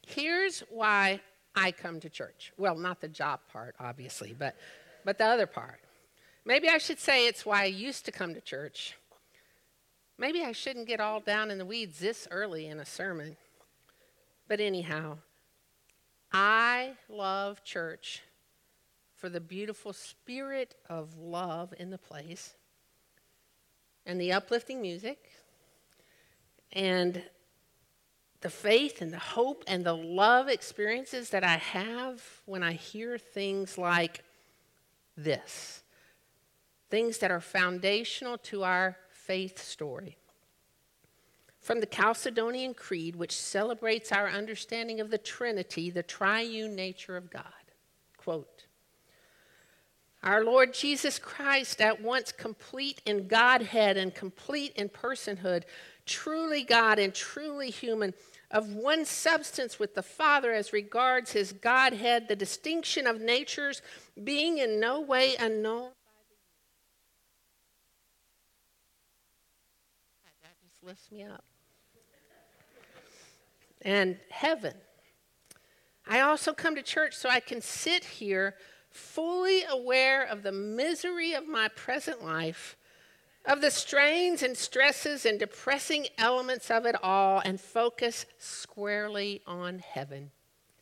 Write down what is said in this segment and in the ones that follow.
Here's why I come to church. Well, not the job part, obviously, but the other part. Maybe I should say it's why I used to come to church. Maybe I shouldn't get all down in the weeds this early in a sermon. But anyhow, I love church for the beautiful spirit of love in the place and the uplifting music and the faith and the hope and the love experiences that I have when I hear things like this, things that are foundational to our faith story. From the Chalcedonian Creed, which celebrates our understanding of the Trinity, the triune nature of God. Quote, "Our Lord Jesus Christ, at once complete in Godhead and complete in personhood, truly God and truly human, of one substance with the Father as regards his Godhead, the distinction of natures being in no way unknown." That just lifts me up. And heaven. I also come to church so I can sit here fully aware of the misery of my present life, of the strains and stresses and depressing elements of it all, and focus squarely on heaven.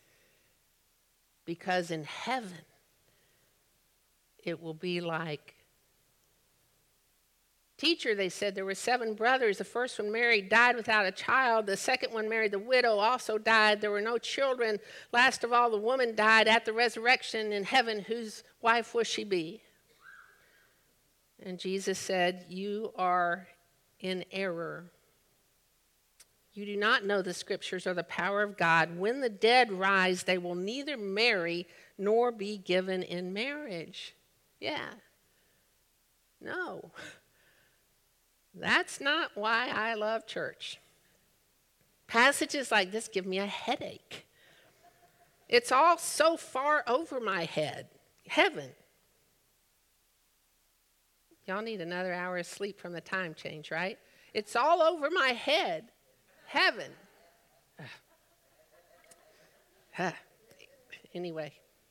Because in heaven, it will be like, "Teacher," they said, "there were 7 brothers. The first one married, died without a child. The second one married the widow, also died. There were no children. Last of all, the woman died. At the resurrection in heaven, whose wife will she be?" And Jesus said, "You are in error. You do not know the scriptures or the power of God. When the dead rise, they will neither marry nor be given in marriage." Yeah. No. That's not why I love church. Passages like this give me a headache. It's all so far over my head. Heaven. Y'all need another hour of sleep from the time change, right? It's all over my head. Heaven. Anyway,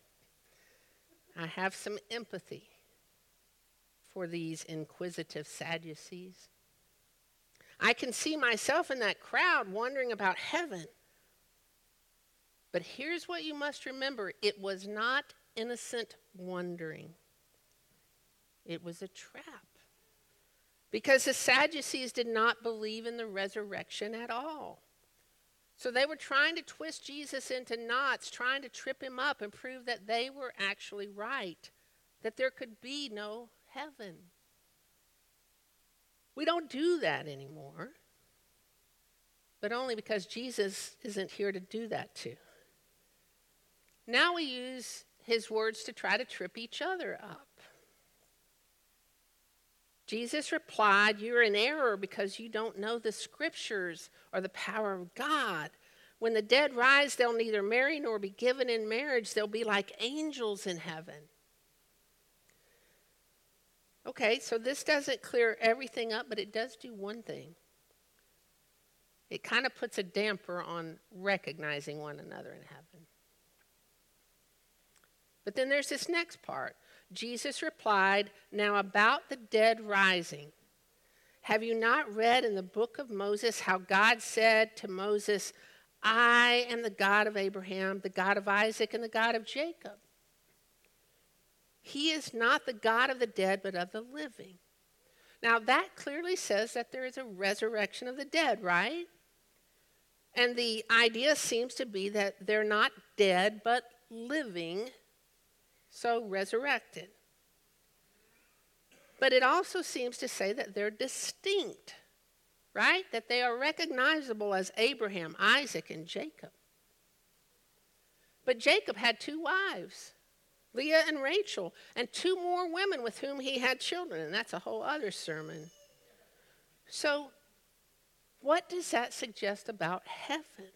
I have some empathy for these inquisitive Sadducees. I can see myself in that crowd wondering about heaven. But here's what you must remember. It was not innocent wondering. It was a trap. Because the Sadducees did not believe in the resurrection at all. So they were trying to twist Jesus into knots, trying to trip him up and prove that they were actually right, that there could be no heaven. We don't do that anymore, but only because Jesus isn't here to do that too. Now we use his words to try to trip each other up. Jesus replied, "You're in error because you don't know the scriptures or the power of God. When the dead rise, they'll neither marry nor be given in marriage. They'll be like angels in heaven." Okay, so this doesn't clear everything up, but it does do one thing. It kind of puts a damper on recognizing one another in heaven. But then there's this next part. Jesus replied, "Now about the dead rising. Have you not read in the book of Moses how God said to Moses, 'I am the God of Abraham, the God of Isaac, and the God of Jacob'? He is not the God of the dead, but of the living." Now that clearly says that there is a resurrection of the dead, right? And the idea seems to be that they're not dead, but living, so resurrected. But it also seems to say that they're distinct, right? That they are recognizable as Abraham, Isaac, and Jacob. But Jacob had 2 wives, Leah and Rachel, and 2 more women with whom he had children, and that's a whole other sermon. So, what does that suggest about heaven?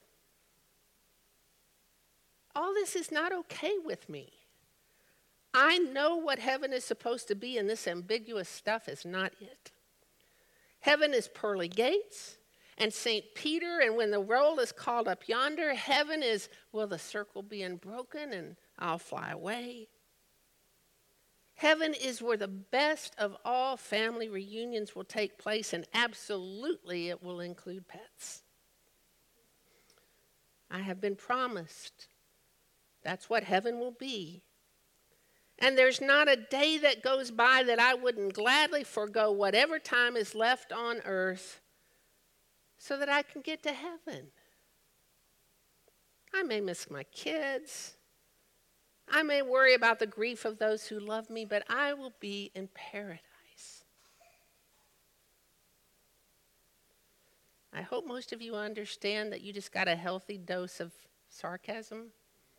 All this is not okay with me. I know what heaven is supposed to be, and this ambiguous stuff is not it. Heaven is pearly gates, and St. Peter, and when the roll is called up yonder, heaven is, will the circle be unbroken and I'll fly away? Heaven is where the best of all family reunions will take place, and absolutely it will include pets. I have been promised that's what heaven will be. And there's not a day that goes by that I wouldn't gladly forego whatever time is left on earth so that I can get to heaven. I may miss my kids. I may worry about the grief of those who love me, but I will be in paradise. I hope most of you understand that you just got a healthy dose of sarcasm.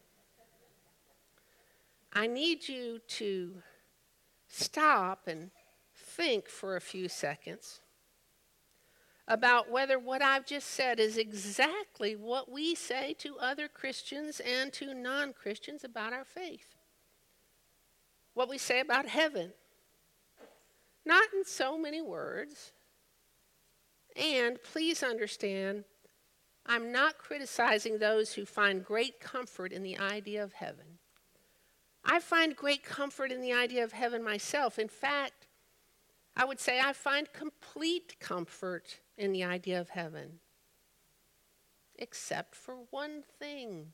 I need you to stop and think for a few seconds about whether what I've just said is exactly what we say to other Christians and to non-Christians about our faith. What we say about heaven. Not in so many words. And please understand, I'm not criticizing those who find great comfort in the idea of heaven. I find great comfort in the idea of heaven myself. In fact, I would say I find complete comfort in the idea of heaven, except for one thing: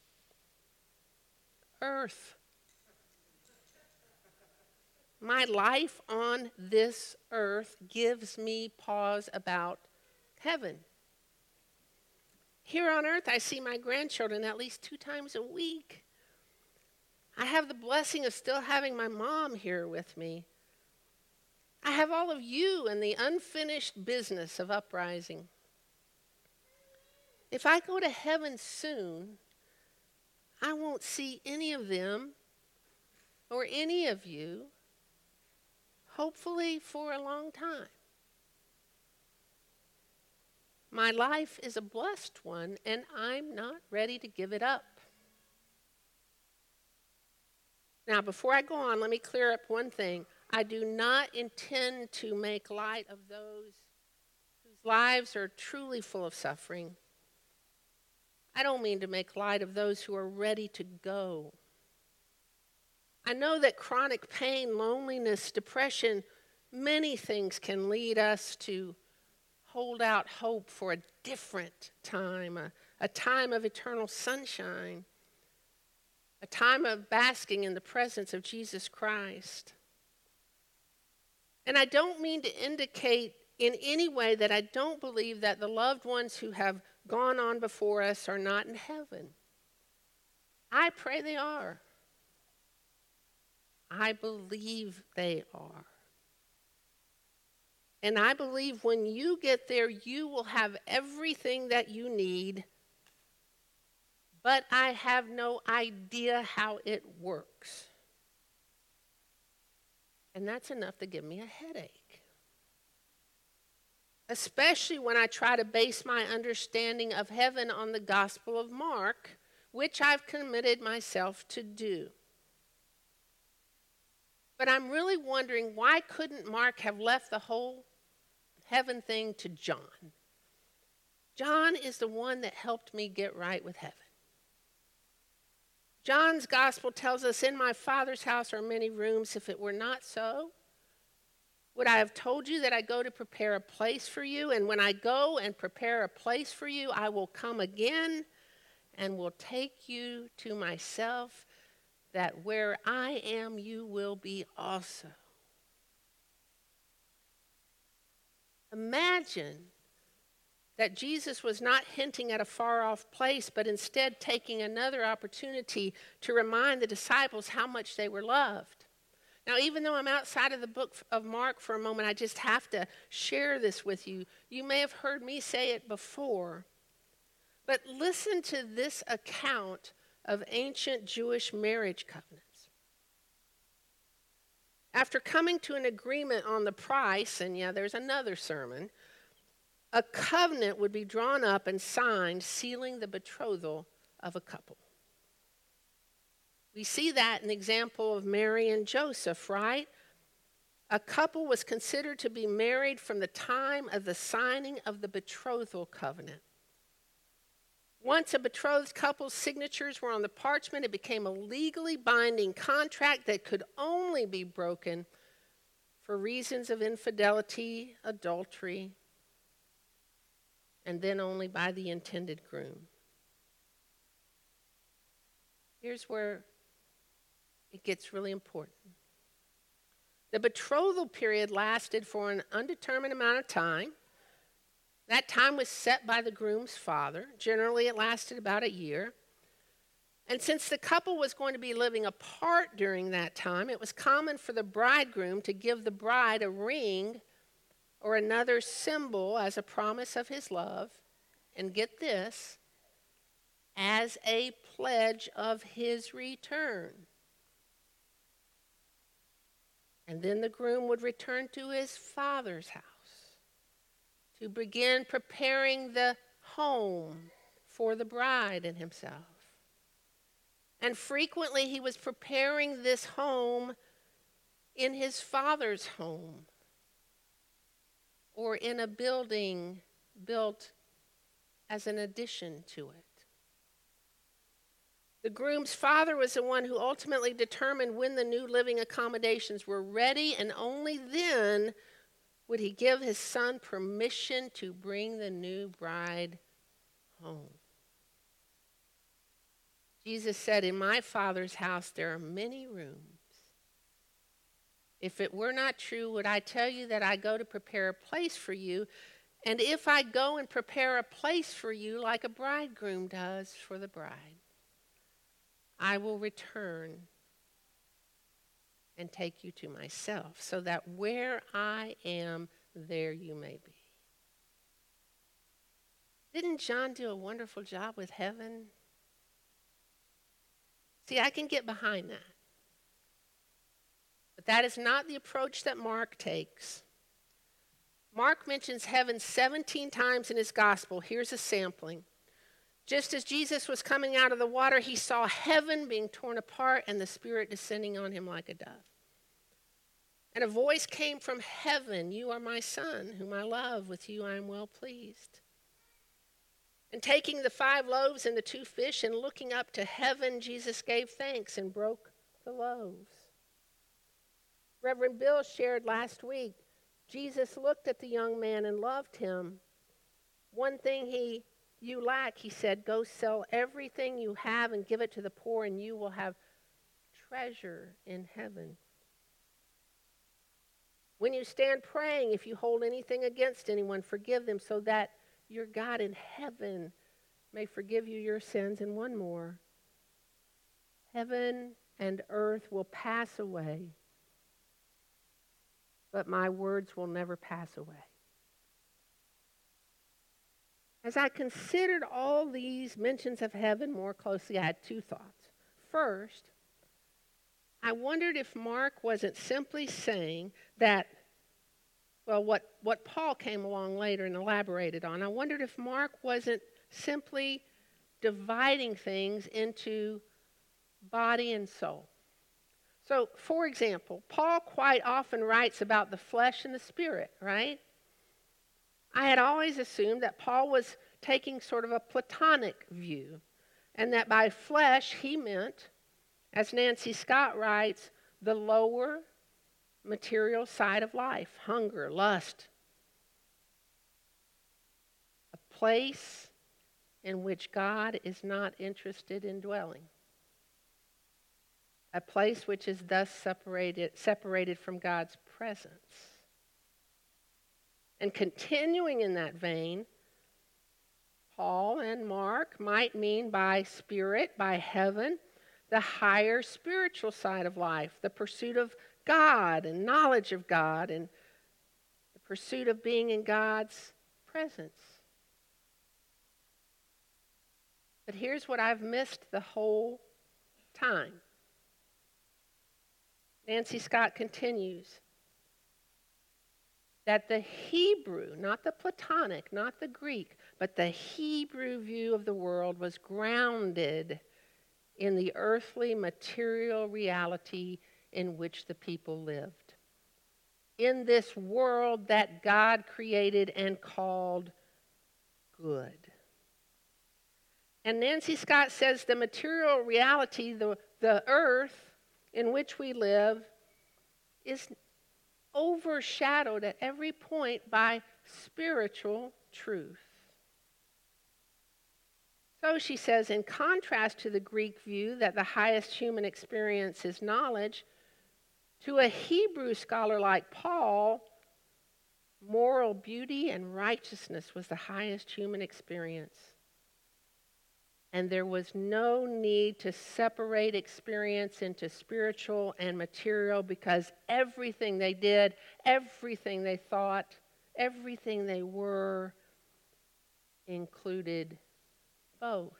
earth. My life on this earth gives me pause about heaven. Here on earth, I see my grandchildren at least 2 times a week. I have the blessing of still having my mom here with me. I have all of you and the unfinished business of Uprising. If I go to heaven soon, I won't see any of them or any of you, hopefully for a long time. My life is a blessed one, and I'm not ready to give it up. Now, before I go on, let me clear up one thing. I do not intend to make light of those whose lives are truly full of suffering. I don't mean to make light of those who are ready to go. I know that chronic pain, loneliness, depression, many things can lead us to hold out hope for a different time, a time of eternal sunshine, a time of basking in the presence of Jesus Christ. And I don't mean to indicate in any way that I don't believe that the loved ones who have gone on before us are not in heaven. I pray they are. I believe they are. And I believe when you get there, you will have everything that you need, but I have no idea how it works. And that's enough to give me a headache. Especially when I try to base my understanding of heaven on the Gospel of Mark, which I've committed myself to do. But I'm really wondering, why couldn't Mark have left the whole heaven thing to John? John is the one that helped me get right with heaven. John's gospel tells us, in my Father's house are many rooms. If it were not so, would I have told you that I go to prepare a place for you? And when I go and prepare a place for you, I will come again and will take you to myself, that where I am, you will be also. Imagine that Jesus was not hinting at a far-off place, but instead taking another opportunity to remind the disciples how much they were loved. Now, even though I'm outside of the book of Mark for a moment, I just have to share this with you. You may have heard me say it before, but listen to this account of ancient Jewish marriage covenants. After coming to an agreement on the price, and yeah, there's another sermon, a covenant would be drawn up and signed, sealing the betrothal of a couple. We see that in the example of Mary and Joseph, right? a couple was considered to be married from the time of the signing of the betrothal covenant. Once a betrothed couple's signatures were on the parchment, it became a legally binding contract that could only be broken for reasons of infidelity, adultery, and then only by the intended groom. Here's where it gets really important. The betrothal period lasted for an undetermined amount of time. That time was set by the groom's father. Generally, it lasted about a year. And since the couple was going to be living apart during that time, it was common for the bridegroom to give the bride a ring or another symbol as a promise of his love. And get this, as a pledge of his return. And then the groom would return to his father's house to begin preparing the home for the bride and himself. And frequently he was preparing this home in his father's home or in a building built as an addition to it. The groom's father was the one who ultimately determined when the new living accommodations were ready, and only then would he give his son permission to bring the new bride home. Jesus said, "In my Father's house there are many rooms. If it were not true, would I tell you that I go to prepare a place for you? And if I go and prepare a place for you like a bridegroom does for the bride, I will return and take you to myself, so that where I am, there you may be." Didn't John do a wonderful job with heaven? See, I can get behind that. But that is not the approach that Mark takes. Mark mentions heaven 17 times in his gospel. Here's a sampling. Just as Jesus was coming out of the water, he saw heaven being torn apart and the Spirit descending on him like a dove. And a voice came from heaven, "You are my Son, whom I love. With you I am well pleased." And taking the 5 loaves and the 2 fish and looking up to heaven, Jesus gave thanks and broke the loaves. Reverend Bill shared last week, Jesus looked at the young man and loved him. One thing you lack, he said, go sell everything you have and give it to the poor, and you will have treasure in heaven. When you stand praying, if you hold anything against anyone, forgive them, so that your God in heaven may forgive you your sins. And one more. Heaven and earth will pass away, but my words will never pass away. As I considered all these mentions of heaven more closely, I had 2 thoughts. First, I wondered if Mark wasn't simply saying that, well, what Paul came along later and elaborated on. I wondered if Mark wasn't simply dividing things into body and soul. So, for example, Paul quite often writes about the flesh and the spirit, right? I had always assumed that Paul was taking sort of a Platonic view, and that by flesh he meant, as Nancy Scott writes, the lower material side of life, hunger, lust, a place in which God is not interested in dwelling, a place which is thus separated from God's presence. And continuing in that vein, Paul and Mark might mean by spirit, by heaven, the higher spiritual side of life, the pursuit of God and knowledge of God and the pursuit of being in God's presence. But here's what I've missed the whole time. Nancy Scott continues that the Hebrew, not the Platonic, not the Greek, but the Hebrew view of the world was grounded in the earthly material reality in which the people lived. in this world that God created and called good. And Nancy Scott says the material reality, the earth in which we live, is overshadowed at every point by spiritual truth. So she says, in contrast to the Greek view that the highest human experience is knowledge, to a Hebrew scholar like Paul, moral beauty and righteousness was the highest human experience. And there was no need to separate experience into spiritual and material, because everything they did, everything they thought, everything they were included both.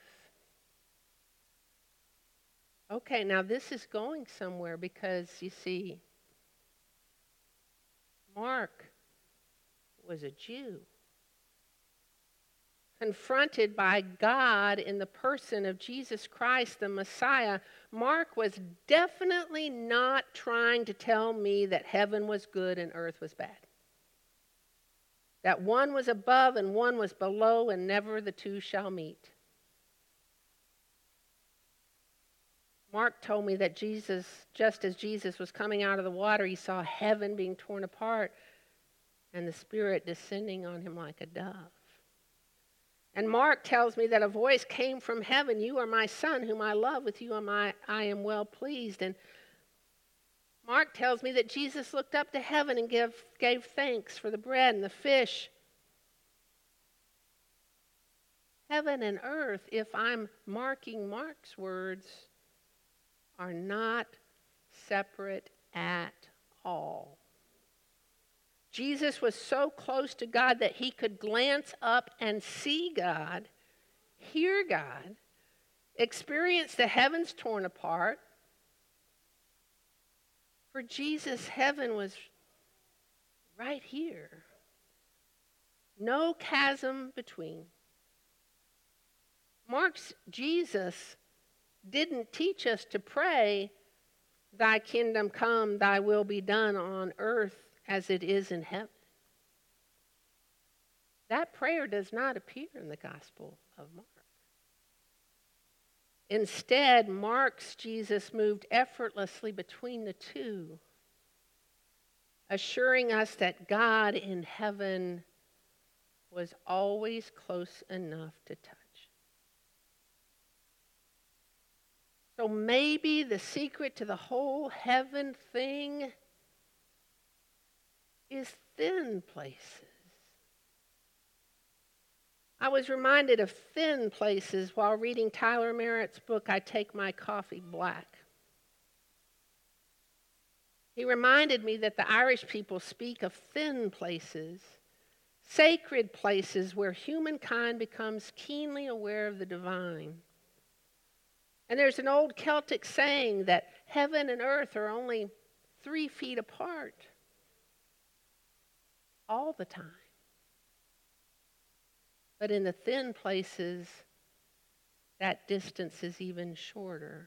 Okay, now this is going somewhere, because you see, Mark was a Jew, confronted by God in the person of Jesus Christ, the Messiah. Mark was definitely not trying to tell me that heaven was good and earth was bad, that one was above and one was below, and never the two shall meet. Mark told me that Jesus, just as Jesus was coming out of the water, he saw heaven being torn apart and the Spirit descending on him like a dove. And Mark tells me that a voice came from heaven, "You are my Son, whom I love. With you I am well pleased." And Mark tells me that Jesus looked up to heaven and gave thanks for the bread and the fish. Heaven and earth, if I'm marking Mark's words, are not separate at all. Jesus was so close to God that he could glance up and see God, hear God, experience the heavens torn apart. For Jesus, heaven was right here. No chasm between. Mark's Jesus didn't teach us to pray, "Thy kingdom come, thy will be done on earth as it is in heaven." That prayer does not appear in the Gospel of Mark. Instead, Mark's Jesus moved effortlessly between the two, assuring us that God in heaven was always close enough to touch. So maybe the secret to the whole heaven thing is thin places. I was reminded of thin places while reading Tyler Merritt's book, I Take My Coffee Black. He reminded me that the Irish people speak of thin places, sacred places where humankind becomes keenly aware of the divine. And there's an old Celtic saying that heaven and earth are only 3 feet apart all the time. But in the thin places, that distance is even shorter.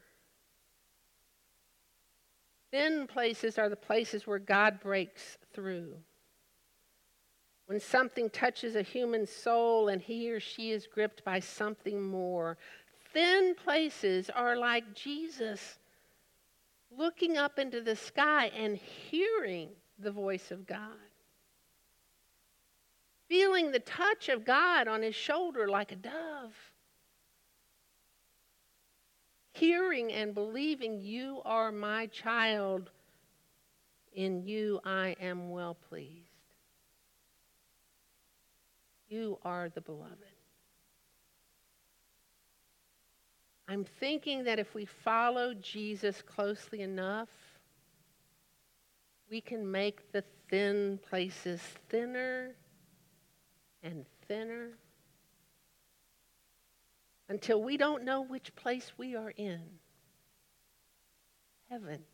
Thin places are the places where God breaks through. When something touches a human soul and he or she is gripped by something more. Thin places are like Jesus looking up into the sky and hearing the voice of God. Feeling the touch of God on his shoulder like a dove. Hearing and believing, "You are my child, in you I am well pleased. You are the beloved." I'm thinking that if we follow Jesus closely enough, we can make the thin places thinner and thinner until we don't know which place we are in, heaven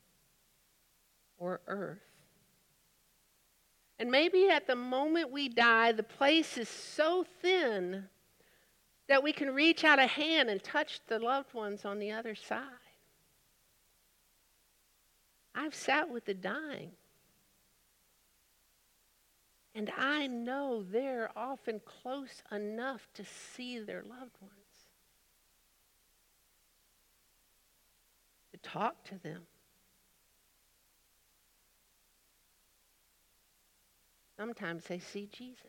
or earth. And maybe at the moment we die, the place is so thin that we can reach out a hand and touch the loved ones on the other side. I've sat with the dying And I know they're often close enough to see their loved ones, to talk to them. Sometimes they see Jesus.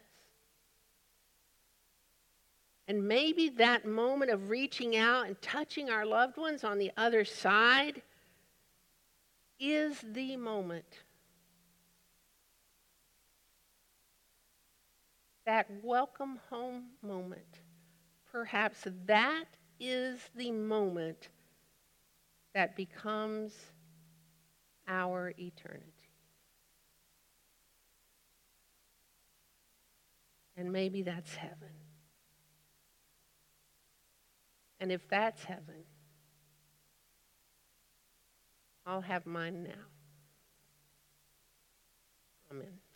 And maybe that moment of reaching out and touching our loved ones on the other side is the moment. That welcome home moment. Perhaps that is the moment that becomes our eternity. And maybe that's heaven. And if that's heaven, I'll have mine now. Amen.